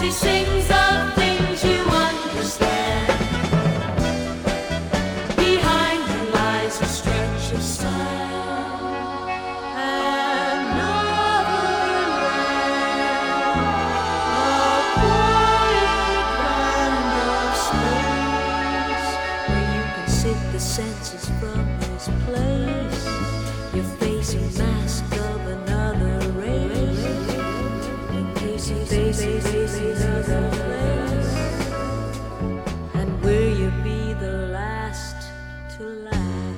sings of things you understand. Behind you lies a stretch of sand. Another land, a quiet kind of space where you can sit the senses from this place. Your face a mask of another race. In case you face another place. And will you be the last to laugh?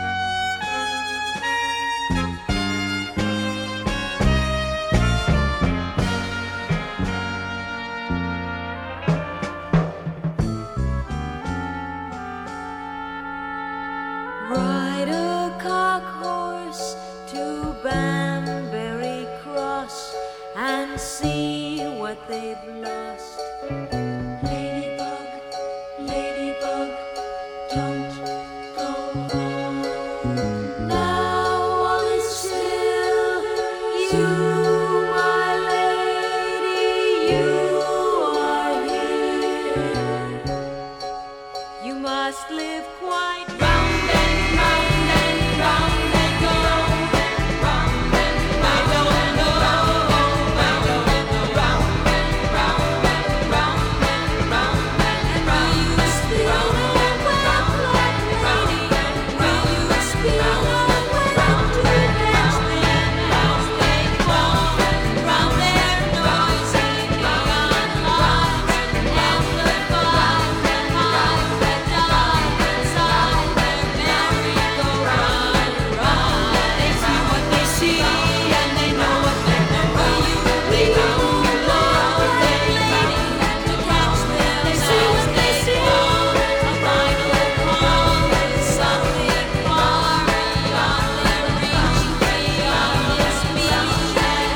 Ride a cock horse to Banbury Cross and see what they've lost. Ladybug, ladybug, don't go home. Now all is still. You, my lady, you are here. You must live quite round and round and round and go round and round and round and go round and round and round and round and round and round. Will you still know well, black lady? Will you still know well to dance the house they call round their noisy neon lights and the fire and hide the dark inside their merry-go-round. They see what they see and they know what they know. Will you love their lady to catch them? They see what they see. A final call, something far beyond their reach, beyond their speech.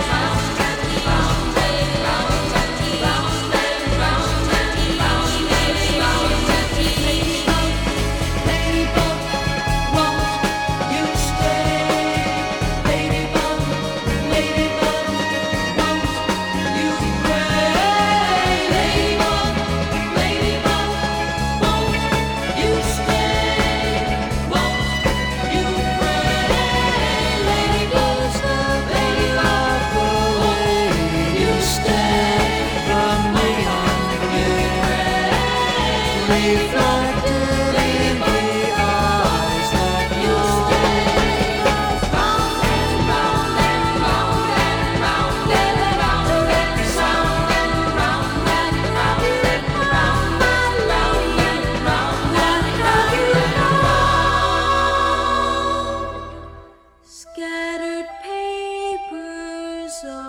Ladybug, won't you stay? Ladybug, ladybug, won't you pray? Ladybug, ladybug, won't you stay? Won't you pray? Ladybug, ladybug, won't you stay? From me on you pray. Reflected in the eyes that you stay. Round and round and round and round and round and sound and round and round and round and round and round. What have you found? Scattered papers